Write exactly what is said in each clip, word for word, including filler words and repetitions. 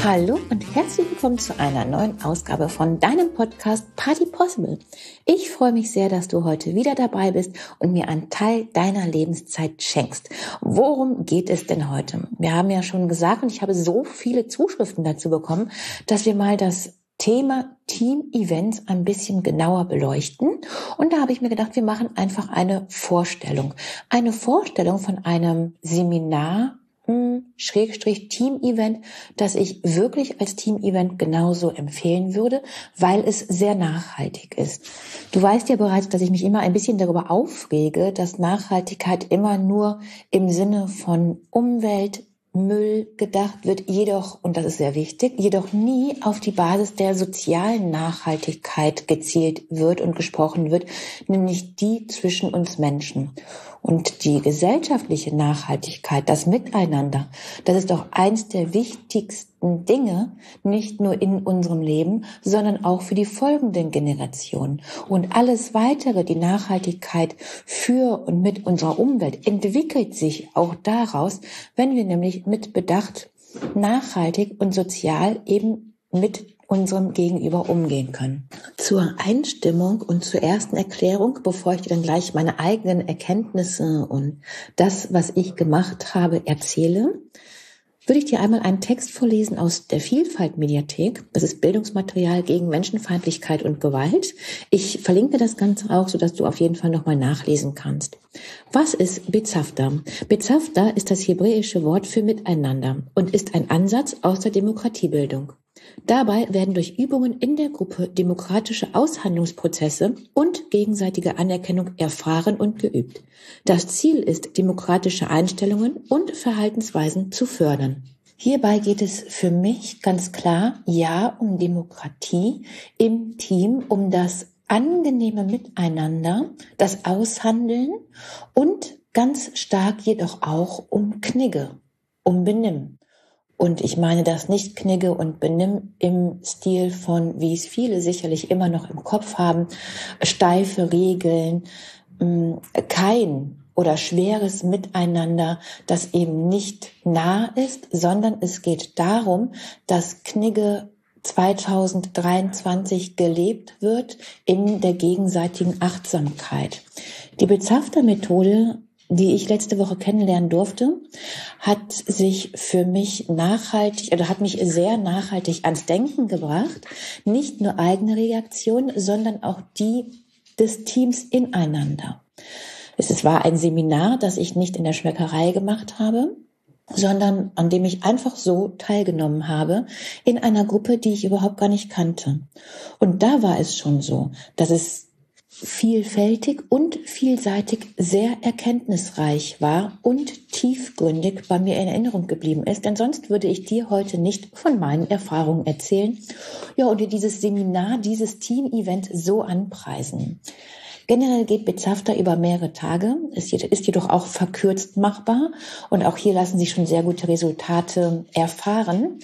Hallo und herzlich willkommen zu einer neuen Ausgabe von deinem Podcast Party Possible. Ich freue mich sehr, dass du heute wieder dabei bist und mir einen Teil deiner Lebenszeit schenkst. Worum geht es denn heute? Wir haben ja schon gesagt und ich habe so viele Zuschriften dazu bekommen, dass wir mal das Thema Team-Events ein bisschen genauer beleuchten. Und da habe ich mir gedacht, wir machen einfach eine Vorstellung. Eine Vorstellung von einem Seminar, Schrägstrich Team-Event, das ich wirklich als Team-Event genauso empfehlen würde, weil es sehr nachhaltig ist. Du weißt ja bereits, dass ich mich immer ein bisschen darüber aufrege, dass Nachhaltigkeit immer nur im Sinne von Umwelt, Müll gedacht wird, jedoch, und das ist sehr wichtig, jedoch nie auf die Basis der sozialen Nachhaltigkeit gezielt wird und gesprochen wird, nämlich die zwischen uns Menschen. Und die gesellschaftliche Nachhaltigkeit, das Miteinander, das ist doch eins der wichtigsten Dinge, nicht nur in unserem Leben, sondern auch für die folgenden Generationen. Und alles Weitere, die Nachhaltigkeit für und mit unserer Umwelt, entwickelt sich auch daraus, wenn wir nämlich mit Bedacht nachhaltig und sozial eben mit unserem Gegenüber umgehen können. Zur Einstimmung und zur ersten Erklärung, bevor ich dir dann gleich meine eigenen Erkenntnisse und das, was ich gemacht habe, erzähle, würde ich dir einmal einen Text vorlesen aus der Vielfalt-Mediathek. Das ist Bildungsmaterial gegen Menschenfeindlichkeit und Gewalt. Ich verlinke das Ganze auch, sodass du auf jeden Fall nochmal nachlesen kannst. Was ist Bezavta? Bezavta ist das hebräische Wort für Miteinander und ist ein Ansatz aus der Demokratiebildung. Dabei werden durch Übungen in der Gruppe demokratische Aushandlungsprozesse und gegenseitige Anerkennung erfahren und geübt. Das Ziel ist, demokratische Einstellungen und Verhaltensweisen zu fördern. Hierbei geht es für mich ganz klar, ja, um Demokratie im Team, um das angenehme Miteinander, das Aushandeln und ganz stark jedoch auch um Knigge, um Benimm. Und ich meine das nicht Knigge und Benimm im Stil von, wie es viele sicherlich immer noch im Kopf haben, steife Regeln, kein oder schweres Miteinander, das eben nicht nah ist, sondern es geht darum, dass Knigge zwanzig dreiundzwanzig gelebt wird in der gegenseitigen Achtsamkeit. Die Bezavta-Methode, die ich letzte Woche kennenlernen durfte, hat sich für mich nachhaltig, oder hat mich sehr nachhaltig ans Denken gebracht. Nicht nur eigene Reaktionen, sondern auch die des Teams ineinander. Es war ein Seminar, das ich nicht in der Schmeckerei gemacht habe, sondern an dem ich einfach so teilgenommen habe in einer Gruppe, die ich überhaupt gar nicht kannte. Und da war es schon so, dass es vielfältig und vielseitig sehr erkenntnisreich war und tiefgründig bei mir in Erinnerung geblieben ist, denn sonst würde ich dir heute nicht von meinen Erfahrungen erzählen, ja, und dir dieses Seminar, dieses Team-Event so anpreisen. Generell geht Bezavta über mehrere Tage, ist jedoch auch verkürzt machbar und auch hier lassen sich schon sehr gute Resultate erfahren.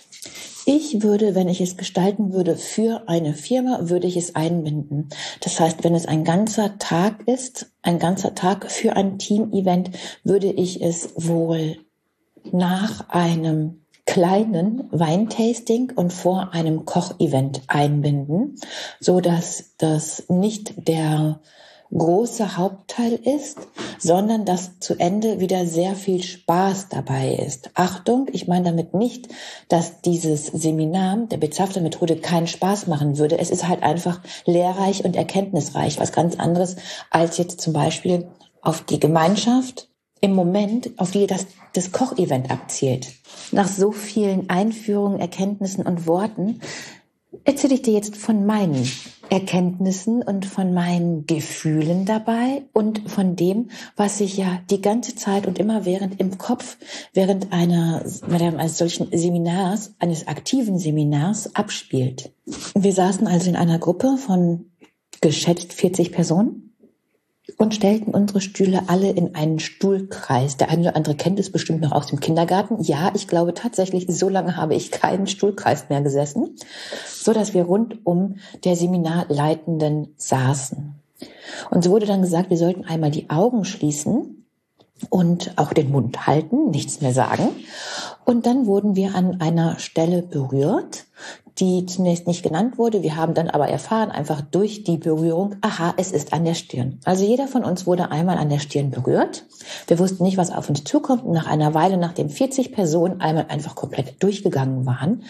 Ich würde, wenn ich es gestalten würde für eine Firma, würde ich es einbinden. Das heißt, wenn es ein ganzer Tag ist, ein ganzer Tag für ein Team-Event, würde ich es wohl nach einem kleinen Weintasting und vor einem Kochevent einbinden, so dass das nicht der große Hauptteil ist, sondern dass zu Ende wieder sehr viel Spaß dabei ist. Achtung, ich meine damit nicht, dass dieses Seminar der Bezavta-Methode keinen Spaß machen würde. Es ist halt einfach lehrreich und erkenntnisreich, was ganz anderes als jetzt zum Beispiel auf die Gemeinschaft im Moment, auf die das, das Kochevent abzielt. Nach so vielen Einführungen, Erkenntnissen und Worten erzähle ich dir jetzt von meinen Erkenntnissen und von meinen Gefühlen dabei und von dem, was sich ja die ganze Zeit und immer während im Kopf während einer, eines solchen Seminars, eines aktiven Seminars abspielt. Wir saßen also in einer Gruppe von geschätzt vierzig Personen und stellten unsere Stühle alle in einen Stuhlkreis. Der eine oder andere kennt es bestimmt noch aus dem Kindergarten. Ja, ich glaube tatsächlich, so lange habe ich keinen Stuhlkreis mehr gesessen, so dass wir rund um der Seminarleitenden saßen. Und so wurde dann gesagt, wir sollten einmal die Augen schließen und auch den Mund halten, nichts mehr sagen. Und dann wurden wir an einer Stelle berührt, die zunächst nicht genannt wurde. Wir haben dann aber erfahren, einfach durch die Berührung, aha, es ist an der Stirn. Also jeder von uns wurde einmal an der Stirn berührt. Wir wussten nicht, was auf uns zukommt. Und nach einer Weile, nachdem vierzig Personen einmal einfach komplett durchgegangen waren,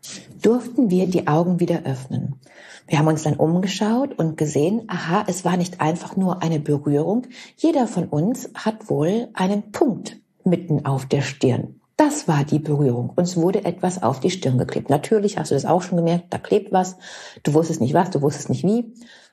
durften wir die Augen wieder öffnen. Wir haben uns dann umgeschaut und gesehen, aha, es war nicht einfach nur eine Berührung. Jeder von uns hat wohl einen Punkt mitten auf der Stirn. Das war die Berührung. Uns wurde etwas auf die Stirn geklebt. Natürlich hast du das auch schon gemerkt, da klebt was. Du wusstest nicht was, du wusstest nicht wie.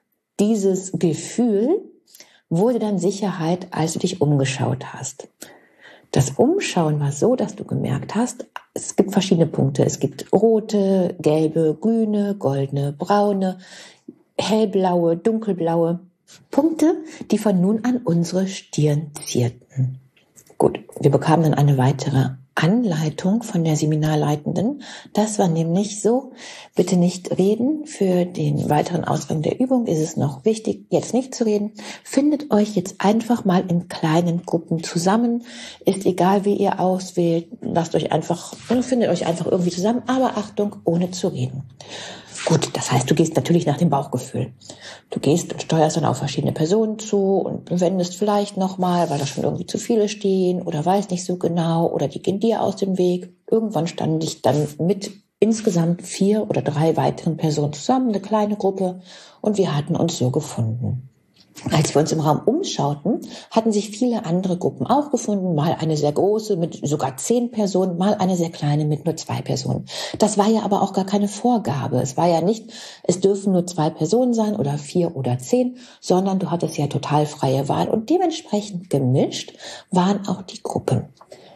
Dieses Gefühl wurde dann Sicherheit, als du dich umgeschaut hast. Das Umschauen war so, dass du gemerkt hast, es gibt verschiedene Punkte. Es gibt rote, gelbe, grüne, goldene, braune, hellblaue, dunkelblaue Punkte, die von nun an unsere Stirn zierten. Gut, wir bekamen dann eine weitere Anleitung von der Seminarleitenden. Das war nämlich so, bitte nicht reden. Für den weiteren Ausgang der Übung ist es noch wichtig, jetzt nicht zu reden. Findet euch jetzt einfach mal in kleinen Gruppen zusammen. Ist egal, wie ihr auswählt. Lasst euch einfach, findet euch einfach irgendwie zusammen. Aber Achtung, ohne zu reden. Gut, das heißt, du gehst natürlich nach dem Bauchgefühl. Du gehst und steuerst dann auf verschiedene Personen zu und wendest vielleicht nochmal, weil da schon irgendwie zu viele stehen oder weiß nicht so genau oder die gehen dir aus dem Weg. Irgendwann stand ich dann mit insgesamt vier oder drei weiteren Personen zusammen, eine kleine Gruppe, und wir hatten uns so gefunden. Als wir uns im Raum umschauten, hatten sich viele andere Gruppen auch gefunden, mal eine sehr große mit sogar zehn Personen, mal eine sehr kleine mit nur zwei Personen. Das war ja aber auch gar keine Vorgabe. Es war ja nicht, es dürfen nur zwei Personen sein oder vier oder zehn, sondern du hattest ja total freie Wahl und dementsprechend gemischt waren auch die Gruppen.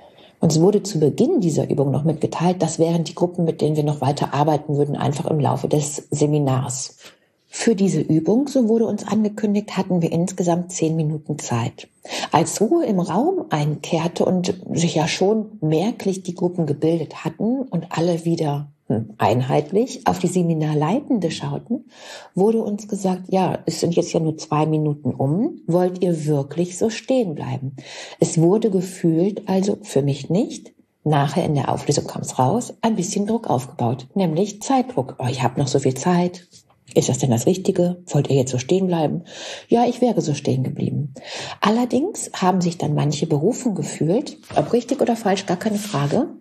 Uns wurde zu Beginn dieser Übung noch mitgeteilt, das wären die Gruppen, mit denen wir noch weiter arbeiten würden, einfach im Laufe des Seminars. Für diese Übung, so wurde uns angekündigt, hatten wir insgesamt zehn Minuten Zeit. Als Ruhe im Raum einkehrte und sich ja schon merklich die Gruppen gebildet hatten und alle wieder hm, einheitlich auf die Seminarleitende schauten, wurde uns gesagt, ja, es sind jetzt ja nur zwei Minuten um, wollt ihr wirklich so stehen bleiben? Es wurde gefühlt, also für mich nicht, nachher in der Auflösung kam es raus, ein bisschen Druck aufgebaut, nämlich Zeitdruck. Oh, ich habe noch so viel Zeit. Ist das denn das Richtige? Wollt ihr jetzt so stehen bleiben? Ja, ich wäre so stehen geblieben. Allerdings haben sich dann manche berufen gefühlt, ob richtig oder falsch, gar keine Frage,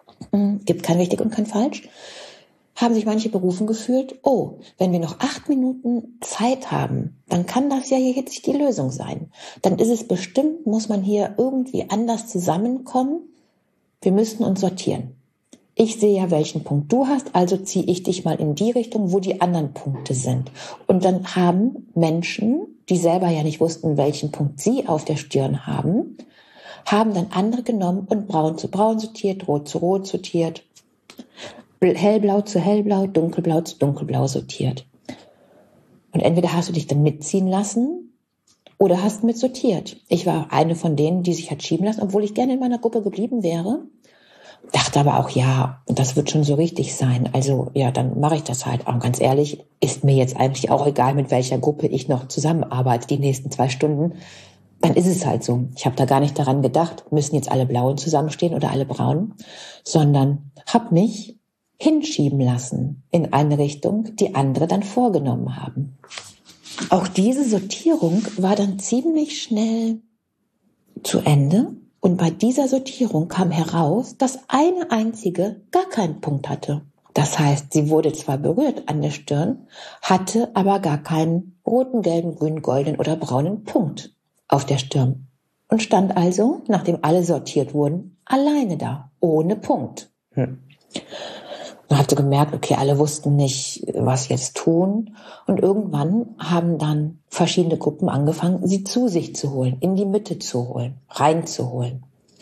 gibt kein richtig und kein falsch, haben sich manche berufen gefühlt, oh, wenn wir noch acht Minuten Zeit haben, dann kann das ja jetzt die Lösung sein. Dann ist es bestimmt, muss man hier irgendwie anders zusammenkommen. Wir müssten uns sortieren. Ich sehe ja, welchen Punkt du hast, also ziehe ich dich mal in die Richtung, wo die anderen Punkte sind. Und dann haben Menschen, die selber ja nicht wussten, welchen Punkt sie auf der Stirn haben, haben dann andere genommen und braun zu braun sortiert, rot zu rot sortiert, hellblau zu hellblau, dunkelblau zu dunkelblau sortiert. Und entweder hast du dich dann mitziehen lassen oder hast mit sortiert. Ich war eine von denen, die sich hat schieben lassen, obwohl ich gerne in meiner Gruppe geblieben wäre. Dachte aber auch, ja, das wird schon so richtig sein. Also ja, dann mache ich das halt. Und ganz ehrlich, ist mir jetzt eigentlich auch egal, mit welcher Gruppe ich noch zusammenarbeite die nächsten zwei Stunden. Dann ist es halt so. Ich habe da gar nicht daran gedacht, müssen jetzt alle Blauen zusammenstehen oder alle Braunen, sondern habe mich hinschieben lassen in eine Richtung, die andere dann vorgenommen haben. Auch diese Sortierung war dann ziemlich schnell zu Ende. Und bei dieser Sortierung kam heraus, dass eine einzige gar keinen Punkt hatte. Das heißt, sie wurde zwar berührt an der Stirn, hatte aber gar keinen roten, gelben, grünen, goldenen oder braunen Punkt auf der Stirn. Und stand also, nachdem alle sortiert wurden, alleine da, ohne Punkt. Hm. Man hatte gemerkt, okay, alle wussten nicht, was jetzt tun. Und irgendwann haben dann verschiedene Gruppen angefangen, sie zu sich zu holen, in die Mitte zu holen, reinzuholen.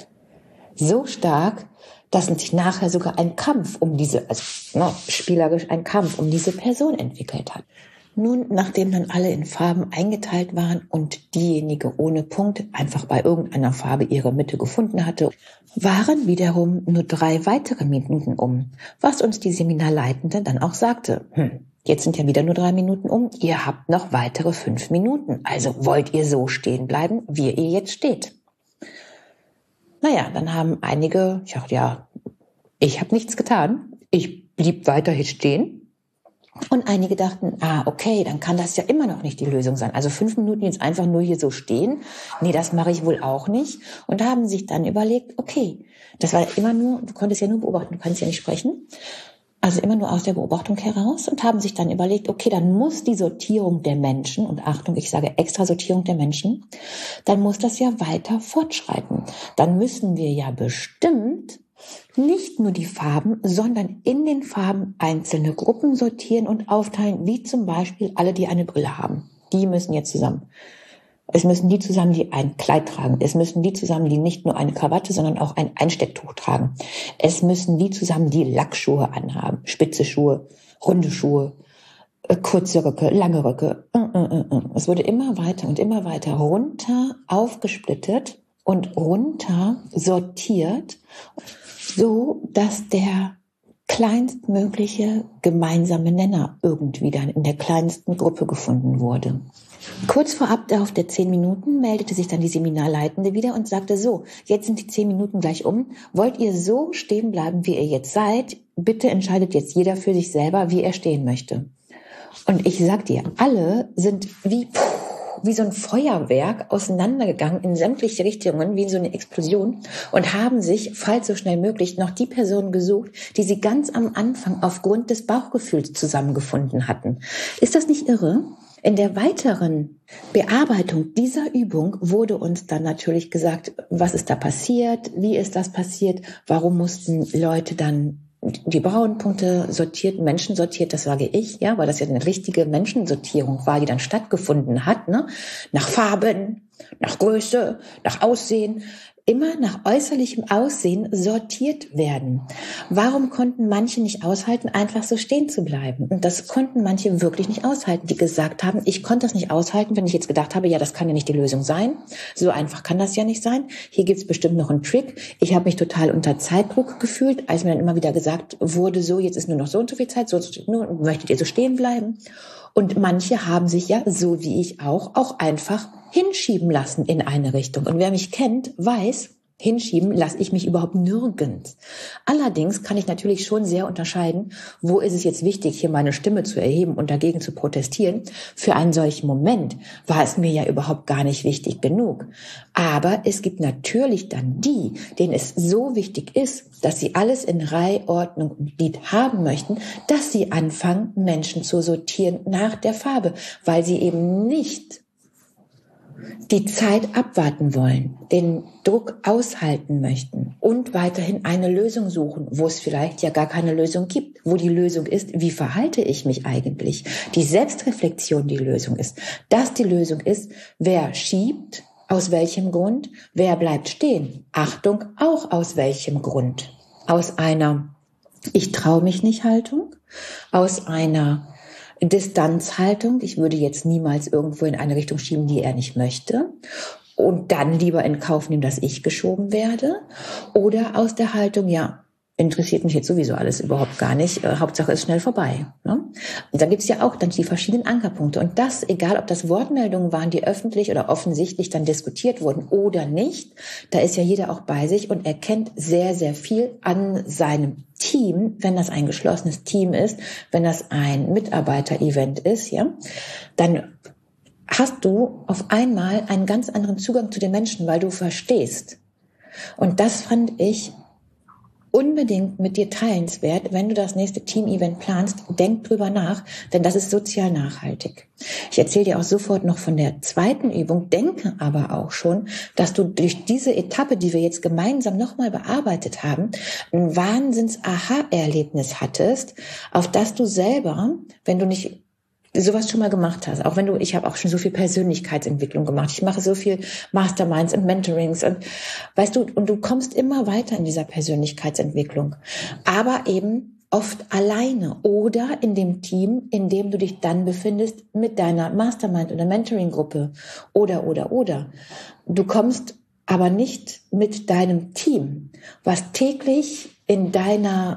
So stark, dass sich nachher sogar ein Kampf um diese, also no, spielerisch ein Kampf um diese Person entwickelt hat. Nun, nachdem dann alle in Farben eingeteilt waren und diejenige ohne Punkt einfach bei irgendeiner Farbe ihre Mitte gefunden hatte, waren wiederum nur drei weitere Minuten um, was uns die Seminarleitende dann auch sagte. Hm, jetzt sind ja wieder nur drei Minuten um, ihr habt noch weitere fünf Minuten, also wollt ihr so stehen bleiben, wie ihr jetzt steht. Naja, dann haben einige, ich dachte, ja, Ich habe nichts getan. Ich blieb weiterhin stehen. Und einige dachten, ah, okay, dann kann das ja immer noch nicht die Lösung sein. Also fünf Minuten jetzt einfach nur hier so stehen. Nee, das mache ich wohl auch nicht. Und haben sich dann überlegt, okay, das war immer nur, du konntest ja nur beobachten, du kannst ja nicht sprechen. Also immer nur aus der Beobachtung heraus und haben sich dann überlegt, okay, dann muss die Sortierung der Menschen, und Achtung, ich sage extra Sortierung der Menschen, dann muss das ja weiter fortschreiten. Dann müssen wir ja bestimmt nicht nur die Farben, sondern in den Farben einzelne Gruppen sortieren und aufteilen, wie zum Beispiel alle, die eine Brille haben. Die müssen jetzt zusammen. Es müssen die zusammen, die ein Kleid tragen. Es müssen die zusammen, die nicht nur eine Krawatte, sondern auch ein Einstecktuch tragen. Es müssen die zusammen, die Lackschuhe anhaben. Spitze Schuhe, runde Schuhe, kurze Röcke, lange Röcke. Es wurde immer weiter und immer weiter runter aufgesplittet und runter sortiert, so dass der kleinstmögliche gemeinsame Nenner irgendwie dann in der kleinsten Gruppe gefunden wurde. Kurz vor Ablauf der zehn Minuten meldete sich dann die Seminarleitende wieder und sagte, so, jetzt sind die zehn Minuten gleich um. Wollt ihr so stehen bleiben, wie ihr jetzt seid? Bitte entscheidet jetzt jeder für sich selber, wie er stehen möchte. Und ich sag dir, alle sind wie, wie so ein Feuerwerk auseinandergegangen in sämtliche Richtungen, wie so eine Explosion, und haben sich, falls so schnell möglich, noch die Personen gesucht, die sie ganz am Anfang aufgrund des Bauchgefühls zusammengefunden hatten. Ist das nicht irre? In der weiteren Bearbeitung dieser Übung wurde uns dann natürlich gesagt, was ist da passiert, wie ist das passiert, warum mussten Leute dann die braunen Punkte sortiert, Menschen sortiert, das sage ich, ja, weil das ja eine richtige Menschensortierung war, die dann stattgefunden hat, ne? Nach Farben, nach Größe, nach Aussehen, immer nach äußerlichem Aussehen sortiert werden. Warum konnten manche nicht aushalten, einfach so stehen zu bleiben? Und das konnten manche wirklich nicht aushalten, die gesagt haben, ich konnte das nicht aushalten, wenn ich jetzt gedacht habe, ja, das kann ja nicht die Lösung sein. So einfach kann das ja nicht sein. Hier gibt's bestimmt noch einen Trick. Ich habe mich total unter Zeitdruck gefühlt, als mir dann immer wieder gesagt wurde, so, jetzt ist nur noch so und so viel Zeit, so nur, möchtet ihr so stehen bleiben? Und manche haben sich ja, so wie ich auch, auch einfach hinschieben lassen in eine Richtung. Und wer mich kennt, weiß, hinschieben lasse ich mich überhaupt nirgends. Allerdings kann ich natürlich schon sehr unterscheiden, wo ist es jetzt wichtig, hier meine Stimme zu erheben und dagegen zu protestieren. Für einen solchen Moment war es mir ja überhaupt gar nicht wichtig genug. Aber es gibt natürlich dann die, denen es so wichtig ist, dass sie alles in Reihe, Ordnung und Glied haben möchten, dass sie anfangen, Menschen zu sortieren nach der Farbe, weil sie eben nicht die Zeit abwarten wollen, den Druck aushalten möchten und weiterhin eine Lösung suchen, wo es vielleicht ja gar keine Lösung gibt, wo die Lösung ist, wie verhalte ich mich eigentlich? Die Selbstreflexion die Lösung ist. Dass die Lösung ist, wer schiebt, aus welchem Grund, wer bleibt stehen. Achtung, auch aus welchem Grund. Aus einer Ich traue mich nicht Haltung, aus einer Distanzhaltung, ich würde jetzt niemals irgendwo in eine Richtung schieben, die er nicht möchte, und dann lieber in Kauf nehmen, dass ich geschoben werde, oder aus der Haltung, ja, interessiert mich jetzt sowieso alles überhaupt gar nicht, äh, Hauptsache ist schnell vorbei. Ne? Und da gibt's ja auch dann die verschiedenen Ankerpunkte, und das, egal ob das Wortmeldungen waren, die öffentlich oder offensichtlich dann diskutiert wurden oder nicht, da ist ja jeder auch bei sich und erkennt sehr, sehr viel an seinem Team, wenn das ein geschlossenes Team ist, wenn das ein Mitarbeiter-Event ist, ja, dann hast du auf einmal einen ganz anderen Zugang zu den Menschen, weil du verstehst. Und das fand ich unbedingt mit dir teilenswert, wenn du das nächste Team-Event planst, denk drüber nach, denn das ist sozial nachhaltig. Ich erzähle dir auch sofort noch von der zweiten Übung, denke aber auch schon, dass du durch diese Etappe, die wir jetzt gemeinsam nochmal bearbeitet haben, ein Wahnsinns-Aha-Erlebnis hattest, auf das du selber, wenn du nicht sowas schon mal gemacht hast, auch wenn du, ich habe auch schon so viel Persönlichkeitsentwicklung gemacht, ich mache so viel Masterminds und Mentorings und weißt du, und du kommst immer weiter in dieser Persönlichkeitsentwicklung, aber eben oft alleine oder in dem Team, in dem du dich dann befindest mit deiner Mastermind oder Mentoring-Gruppe oder, oder, oder. Du kommst aber nicht mit deinem Team, was täglich in deiner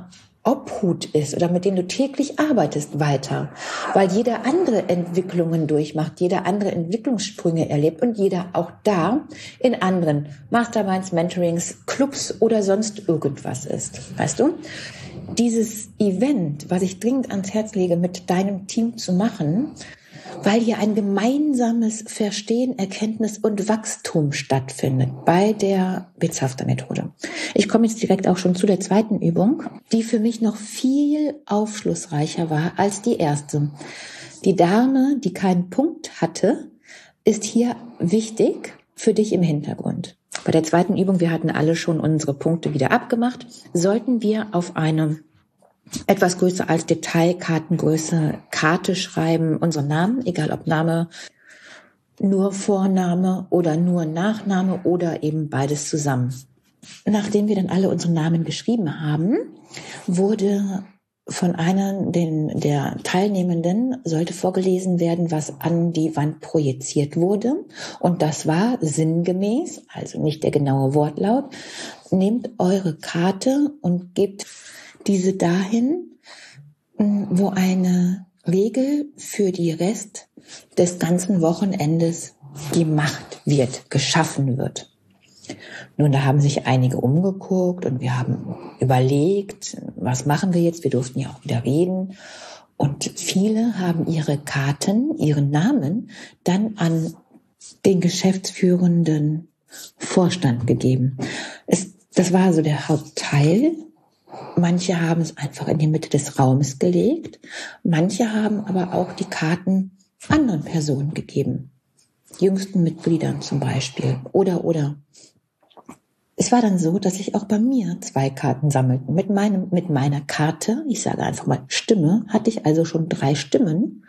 Obhut ist oder mit denen du täglich arbeitest, weiter. Weil jeder andere Entwicklungen durchmacht, jeder andere Entwicklungssprünge erlebt und jeder auch da in anderen Masterminds, Mentorings, Clubs oder sonst irgendwas ist. Weißt du? Dieses Event, was ich dringend ans Herz lege, mit deinem Team zu machen, weil hier ein gemeinsames Verstehen, Erkenntnis und Wachstum stattfindet bei der Bildhafter-Methode. Ich komme jetzt direkt auch schon zu der zweiten Übung, die für mich noch viel aufschlussreicher war als die erste. Die Dame, die keinen Punkt hatte, ist hier wichtig für dich im Hintergrund. Bei der zweiten Übung, wir hatten alle schon unsere Punkte wieder abgemacht, sollten wir auf eine etwas größer als Detailkartengröße Karte schreiben, unseren Namen, egal ob Name, nur Vorname oder nur Nachname oder eben beides zusammen. Nachdem wir dann alle unsere Namen geschrieben haben, wurde von einer den, der Teilnehmenden sollte vorgelesen werden, was an die Wand projiziert wurde. Und das war sinngemäß, also nicht der genaue Wortlaut, nehmt eure Karte und gebt diese dahin, wo eine Regel für die Rest des ganzen Wochenendes gemacht wird, geschaffen wird. Nun, da haben sich einige umgeguckt und wir haben überlegt, was machen wir jetzt? Wir durften ja auch wieder reden. Und viele haben ihre Karten, ihren Namen dann an den geschäftsführenden Vorstand gegeben. Es, das war so der Hauptteil. Manche haben es einfach in die Mitte des Raumes gelegt. Manche haben aber auch die Karten anderen Personen gegeben. Jüngsten Mitgliedern zum Beispiel. Oder, oder. Es war dann so, dass sich auch bei mir zwei Karten sammelten. Mit meinem, mit meiner Karte, ich sage einfach mal Stimme, hatte ich also schon drei Stimmen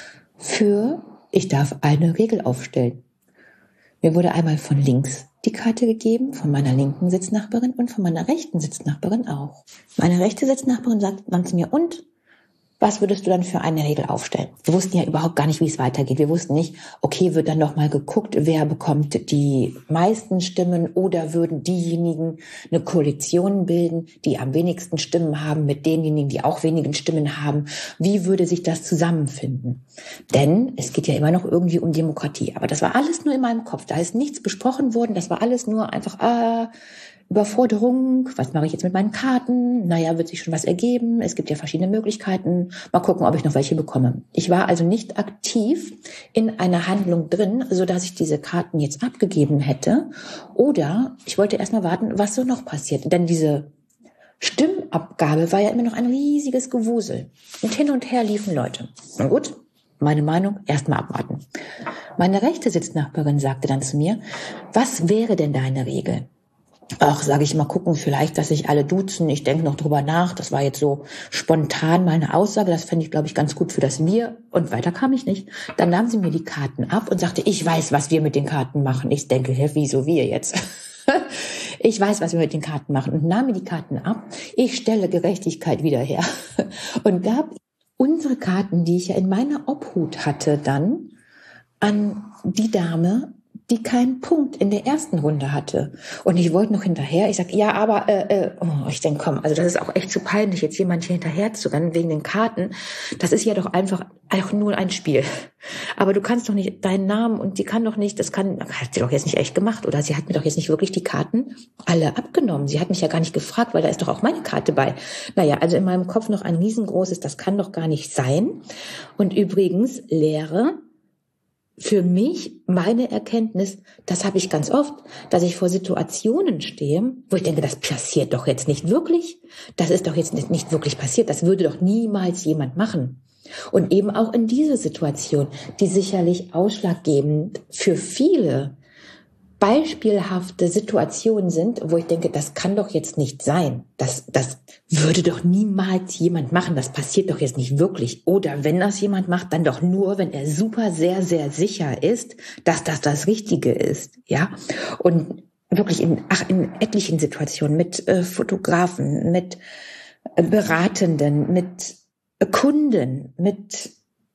für, ich darf eine Regel aufstellen. Mir wurde einmal von links die Karte gegeben, von meiner linken Sitznachbarin und von meiner rechten Sitznachbarin auch. Meine rechte Sitznachbarin sagt dann zu mir, und was würdest du dann für eine Regel aufstellen? Wir wussten ja überhaupt gar nicht, wie es weitergeht. Wir wussten nicht, okay, wird dann noch mal geguckt, wer bekommt die meisten Stimmen oder würden diejenigen eine Koalition bilden, die am wenigsten Stimmen haben mit denjenigen, die auch wenigen Stimmen haben. Wie würde sich das zusammenfinden? Denn es geht ja immer noch irgendwie um Demokratie. Aber das war alles nur in meinem Kopf. Da ist nichts besprochen worden. Das war alles nur einfach, ah, Überforderung, was mache ich jetzt mit meinen Karten? Naja, wird sich schon was ergeben. Es gibt ja verschiedene Möglichkeiten. Mal gucken, ob ich noch welche bekomme. Ich war also nicht aktiv in einer Handlung drin, so dass ich diese Karten jetzt abgegeben hätte. Oder ich wollte erst mal warten, was so noch passiert. Denn diese Stimmabgabe war ja immer noch ein riesiges Gewusel. Und hin und her liefen Leute. Na gut, meine Meinung, erst mal abwarten. Meine rechte Sitznachbarin sagte dann zu mir, was wäre denn deine Regel? Ach, sage ich mal, gucken, vielleicht, dass sich alle duzen. Ich denke noch drüber nach. Das war jetzt so spontan mal eine Aussage. Das fände ich, glaube ich, ganz gut für das Wir. Und weiter kam ich nicht. Dann nahm sie mir die Karten ab und sagte, ich weiß, was wir mit den Karten machen. Ich denke, hä, wieso wir jetzt? Ich weiß, was wir mit den Karten machen. Und nahm mir die Karten ab. Ich stelle Gerechtigkeit wieder her. Und gab unsere Karten, die ich ja in meiner Obhut hatte, dann an die Dame, die keinen Punkt in der ersten Runde hatte. Und ich wollte noch hinterher. Ich sag, ja, aber äh, äh, oh, ich denke, komm, also das ist auch echt zu peinlich, jetzt jemand hier hinterher zu rennen wegen den Karten. Das ist ja doch einfach auch nur ein Spiel. Aber du kannst doch nicht deinen Namen und die kann doch nicht, das kann, hat sie doch jetzt nicht echt gemacht. Oder sie hat mir doch jetzt nicht wirklich die Karten alle abgenommen. Sie hat mich ja gar nicht gefragt, weil da ist doch auch meine Karte bei. Naja, also in meinem Kopf noch ein riesengroßes, das kann doch gar nicht sein. Und übrigens, Lehre, für mich, meine Erkenntnis, das habe ich ganz oft, dass ich vor Situationen stehe, wo ich denke, das passiert doch jetzt nicht wirklich. Das ist doch jetzt nicht wirklich passiert. Das würde doch niemals jemand machen. Und eben auch in dieser Situation, die sicherlich ausschlaggebend für viele beispielhafte Situationen sind, wo ich denke, das kann doch jetzt nicht sein. Das, das würde doch niemals jemand machen. Das passiert doch jetzt nicht wirklich. Oder wenn das jemand macht, dann doch nur, wenn er super sehr, sehr sicher ist, dass das das Richtige ist. Ja, und wirklich in, ach, in etlichen Situationen mit äh, Fotografen, mit äh, Beratenden, mit äh, Kunden, mit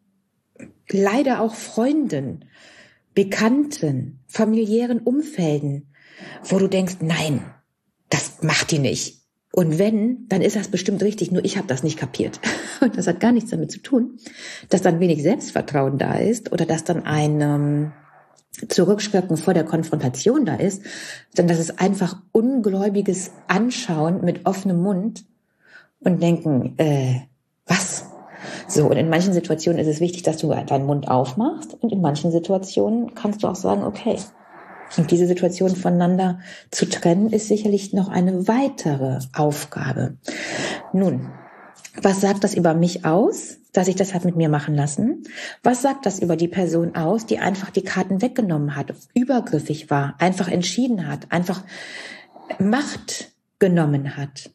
leider auch Freunden, Bekannten, familiären Umfelden, wo du denkst, nein, das macht die nicht. Und wenn, dann ist das bestimmt richtig, nur ich habe das nicht kapiert. Und das hat gar nichts damit zu tun, dass dann wenig Selbstvertrauen da ist oder dass dann ein ähm, Zurückschrecken vor der Konfrontation da ist, sondern dass es einfach ungläubiges Anschauen mit offenem Mund und denken, äh, was? So, und in manchen Situationen ist es wichtig, dass du deinen Mund aufmachst und in manchen Situationen kannst du auch sagen, okay. Und diese Situation voneinander zu trennen, ist sicherlich noch eine weitere Aufgabe. Nun, was sagt das über mich aus, dass ich das habe mit mir machen lassen? Was sagt das über die Person aus, die einfach die Karten weggenommen hat, übergriffig war, einfach entschieden hat, einfach Macht genommen hat?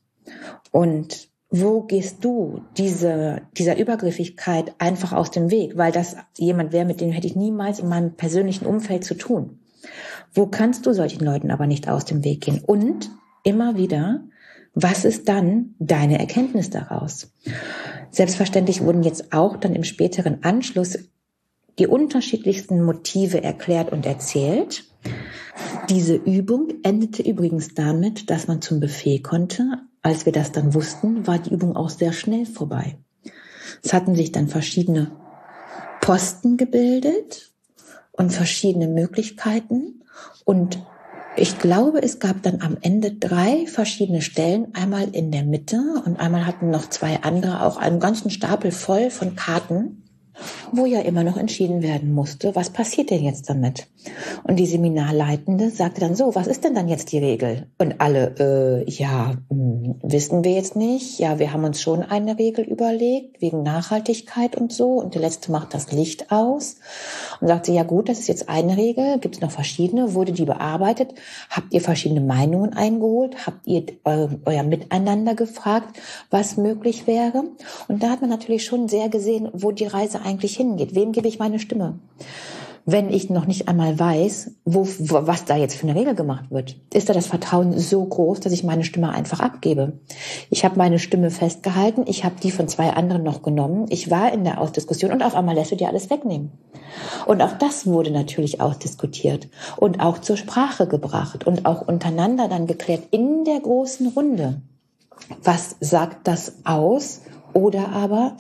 Und wo gehst du diese, dieser Übergriffigkeit einfach aus dem Weg? Weil das jemand wäre, mit dem hätte ich niemals in meinem persönlichen Umfeld zu tun. Wo kannst du solchen Leuten aber nicht aus dem Weg gehen? Und immer wieder, was ist dann deine Erkenntnis daraus? Selbstverständlich wurden jetzt auch dann im späteren Anschluss die unterschiedlichsten Motive erklärt und erzählt. Diese Übung endete übrigens damit, dass man zum Buffet konnte. Als wir das dann wussten, war die Übung auch sehr schnell vorbei. Es hatten sich dann verschiedene Posten gebildet und verschiedene Möglichkeiten. Und ich glaube, es gab dann am Ende drei verschiedene Stellen, einmal in der Mitte und einmal hatten noch zwei andere auch einen ganzen Stapel voll von Karten, wo ja immer noch entschieden werden musste, was passiert denn jetzt damit? Und die Seminarleitende sagte dann so, was ist denn dann jetzt die Regel? Und alle, äh, ja, mh, wissen wir jetzt nicht. Ja, wir haben uns schon eine Regel überlegt, wegen Nachhaltigkeit und so. Und der Letzte macht das Licht aus und sagte, ja gut, das ist jetzt eine Regel. Gibt es noch verschiedene? Wurde die bearbeitet? Habt ihr verschiedene Meinungen eingeholt? Habt ihr eu, euer Miteinander gefragt, was möglich wäre? Und da hat man natürlich schon sehr gesehen, wo die Reise eigentlich hingeht. Wem gebe ich meine Stimme? Wenn ich noch nicht einmal weiß, wo, wo, was da jetzt für eine Regel gemacht wird, ist da das Vertrauen so groß, dass ich meine Stimme einfach abgebe. Ich habe meine Stimme festgehalten, ich habe die von zwei anderen noch genommen, ich war in der Ausdiskussion und auf einmal lässt du dir alles wegnehmen. Und auch das wurde natürlich ausdiskutiert und auch zur Sprache gebracht und auch untereinander dann geklärt in der großen Runde. Was sagt das aus? Oder aber,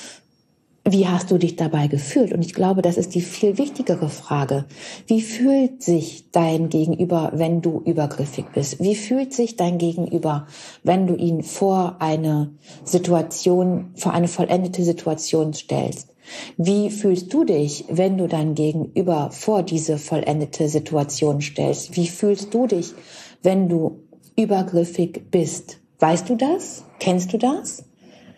wie hast du dich dabei gefühlt? Und ich glaube, das ist die viel wichtigere Frage. Wie fühlt sich dein Gegenüber, wenn du übergriffig bist? Wie fühlt sich dein Gegenüber, wenn du ihn vor eine Situation, vor eine vollendete Situation stellst? Wie fühlst du dich, wenn du dein Gegenüber vor diese vollendete Situation stellst? Wie fühlst du dich, wenn du übergriffig bist? Weißt du das? Kennst du das?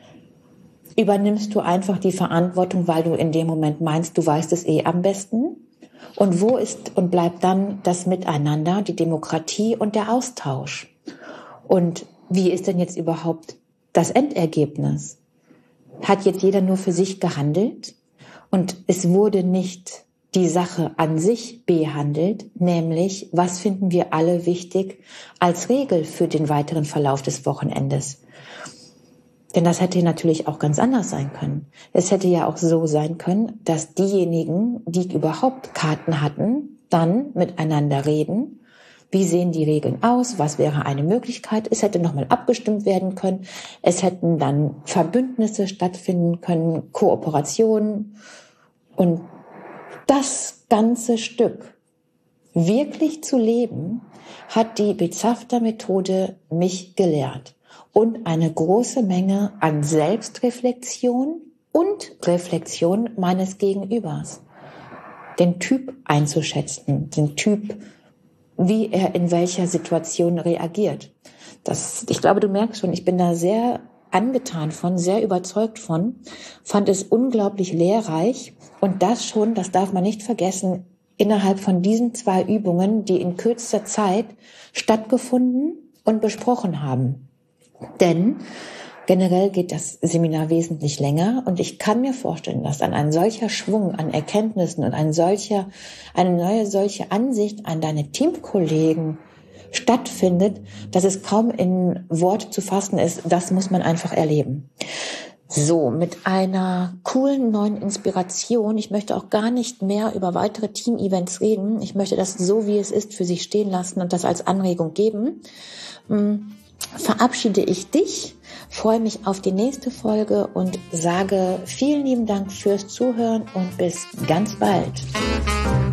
Übernimmst du einfach die Verantwortung, weil du in dem Moment meinst, du weißt es eh am besten? Und wo ist und bleibt dann das Miteinander, die Demokratie und der Austausch? Und wie ist denn jetzt überhaupt das Endergebnis? Hat jetzt jeder nur für sich gehandelt? Und es wurde nicht die Sache an sich behandelt, nämlich, was finden wir alle wichtig als Regel für den weiteren Verlauf des Wochenendes? Denn das hätte natürlich auch ganz anders sein können. Es hätte ja auch so sein können, dass diejenigen, die überhaupt Karten hatten, dann miteinander reden. Wie sehen die Regeln aus? Was wäre eine Möglichkeit? Es hätte nochmal abgestimmt werden können. Es hätten dann Verbündnisse stattfinden können, Kooperationen. Und das ganze Stück wirklich zu leben, hat die Bezafter-Methode mich gelehrt. Und eine große Menge an Selbstreflexion und Reflexion meines Gegenübers. Den Typ einzuschätzen, den Typ, wie er in welcher Situation reagiert. Das, ich glaube, du merkst schon, ich bin da sehr angetan von, sehr überzeugt von, fand es unglaublich lehrreich und das schon, das darf man nicht vergessen, innerhalb von diesen zwei Übungen, die in kürzester Zeit stattgefunden und besprochen haben. Denn generell geht das Seminar wesentlich länger und ich kann mir vorstellen, dass dann ein solcher Schwung an Erkenntnissen und ein solcher, eine neue solche Ansicht an deine Teamkollegen stattfindet, dass es kaum in Worte zu fassen ist. Das muss man einfach erleben. So, mit einer coolen neuen Inspiration. Ich möchte auch gar nicht mehr über weitere Team-Events reden. Ich möchte das so, wie es ist, für sich stehen lassen und das als Anregung geben. verabschiede ich dich, freue mich auf die nächste Folge und sage vielen lieben Dank fürs Zuhören und bis ganz bald.